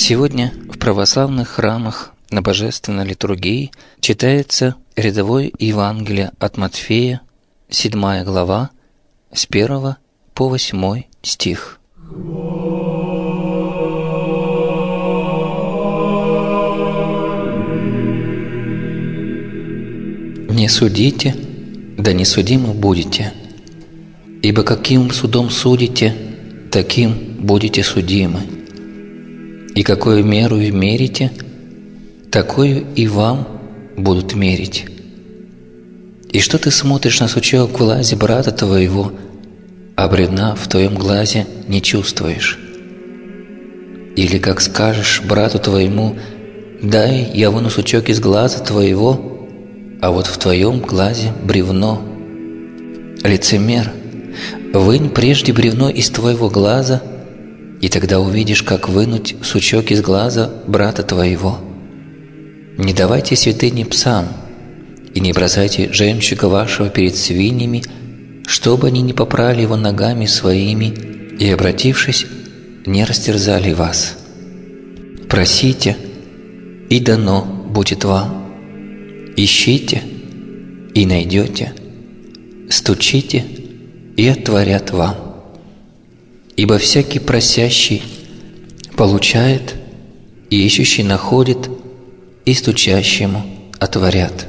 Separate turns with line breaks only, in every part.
Сегодня в православных храмах на божественной литургии читается рядовое Евангелие от Матфея, 7 глава, с 1 по 8 стих. «Не судите, да не судимы будете, ибо каким судом судите, таким будете судимы. И какую меру мерите, такую и вам будут мерить. И что ты смотришь на сучок в глазе брата твоего, а бревна в твоем глазе не чувствуешь? Или как скажешь брату твоему: дай я выну сучок из глаза твоего, а вот в твоем глазе бревно? Лицемер, вынь прежде бревно из твоего глаза, и тогда увидишь, как вынуть сучок из глаза брата твоего. Не давайте святыни псам, и не бросайте жемчуга вашего перед свиньями, чтобы они не попрали его ногами своими и, обратившись, не растерзали вас. Просите, и дано будет вам. Ищите, и найдете. Стучите, и отворят вам. Ибо всякий просящий получает, и ищущий находит, и стучащему отворят».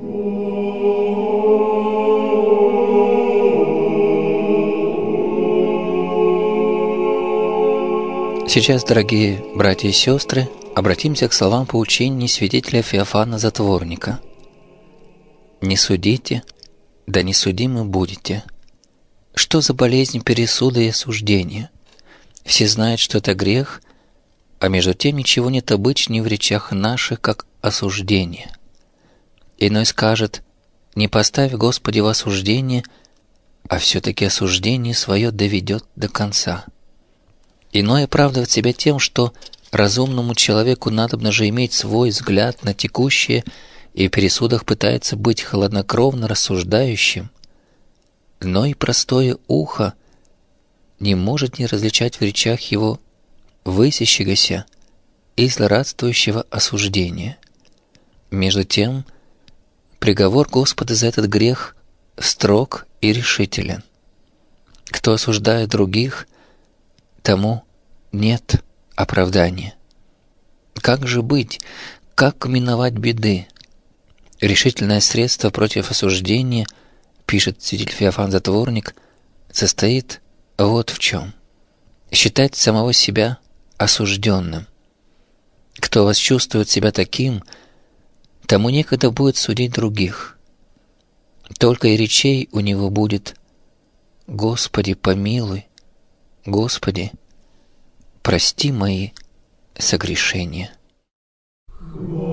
Сейчас, дорогие братья и сестры, обратимся к словам поучений святителя Феофана Затворника. «Не судите, да не судимы будете». Что за болезнь пересуда и осуждения? Все знают, что это грех, а между тем ничего нет обычнее в речах наших, как осуждение. Иной скажет: не поставь, Господи, в осуждение, а все-таки осуждение свое доведет до конца. Иной оправдывает себя тем, что разумному человеку надобно же иметь свой взгляд на текущее, и в пересудах пытается быть хладнокровно рассуждающим. Но и простое ухо не может не различать в речах его высящегося и злорадствующего осуждения. Между тем, приговор Господа за этот грех строг и решителен. Кто осуждает других, тому нет оправдания. Как же быть? Как миновать беды? Решительное средство против осуждения, пишет святитель Феофан Затворник, состоит вот в чем: считать самого себя осужденным. Кто восчувствует себя таким, тому некогда будет судить других. Только и речей у него будет: «Господи, помилуй, Господи, прости мои согрешения».